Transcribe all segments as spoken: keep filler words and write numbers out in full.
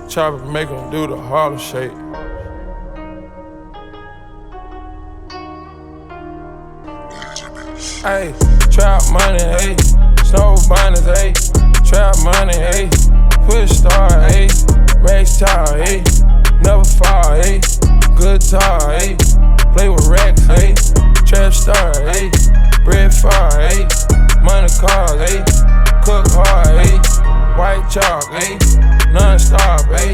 Chopper make him do the Harlem Shake. Ayy, trap money, ayy, snow bunnies, ayy, trap money, ayy, push star, ayy, race tar, ayy, never fall, ayy, good tar, ayy, play with racks, ayy, trap star, ayy, bread far, ayy, money cars, ayy, cook hard, ayy, white chalk, ayy, non-stop, ayy,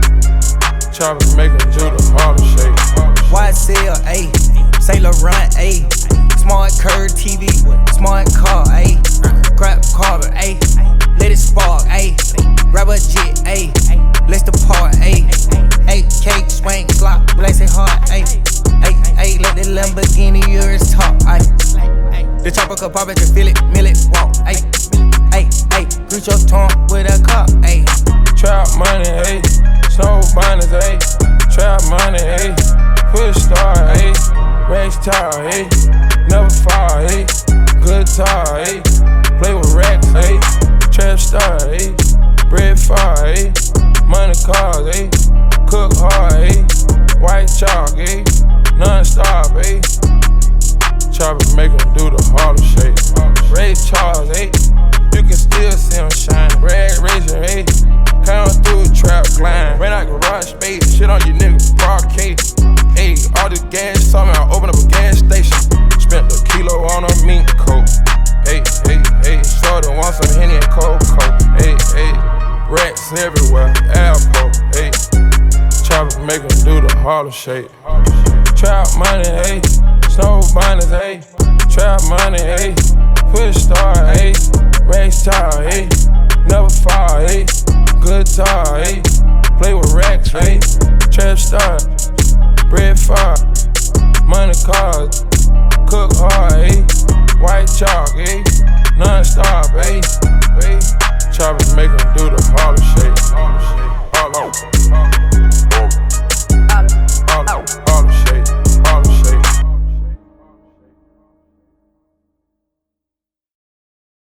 chopper make him do the Harlem Shake. Y S L, ayy, Saint Laurent, ayy, smart curve T V, smart car, ayy, grab carbon, ayy, let it spark, ayy, grab a jet, ayy, let's depart, ayy, ayy, cake, swing, slop, bless it hard, ayy, ayy, ayy, let the Lamborghini yours talk, ayy, the chopper could pop it, you feel it, mill it, walk, ayy, ayy, ayy, greet your tongue with a cup, ayy. Trap money, ayy, snow bunnies, ayy, trap money, ayy, push star, ayy, race tar, ayy, never fall, ayy, good tar, ayy, play with racks, ayy, trap star, ayy, bread far, ayy, money cars, ayy, cook hard, ayy, white chalk, ayy, non-stop, ayy, chopper make him do the Harlem Shake. Ray Charles, ayy, you can still see him shining. Red razor, ayy, come through a trap line. Ran out garage space, shit on you niggas, broadcade. Ayy, all this gas, saw me, I opened up a gas station. Spent a kilo on a mink coat. Ayy, ayy, ayy, shorty want some Henny and Coco. Ayy, ayy, racks everywhere, Alpo. Ayy, chopper make him do the Harlem Shake. Trap money, ayy, snow bunnies, ayy, trap money, ayy, push star, ayy, race tar, ayy, never fall, ayy, good tar, ayy, play with racks, ayy, trap star.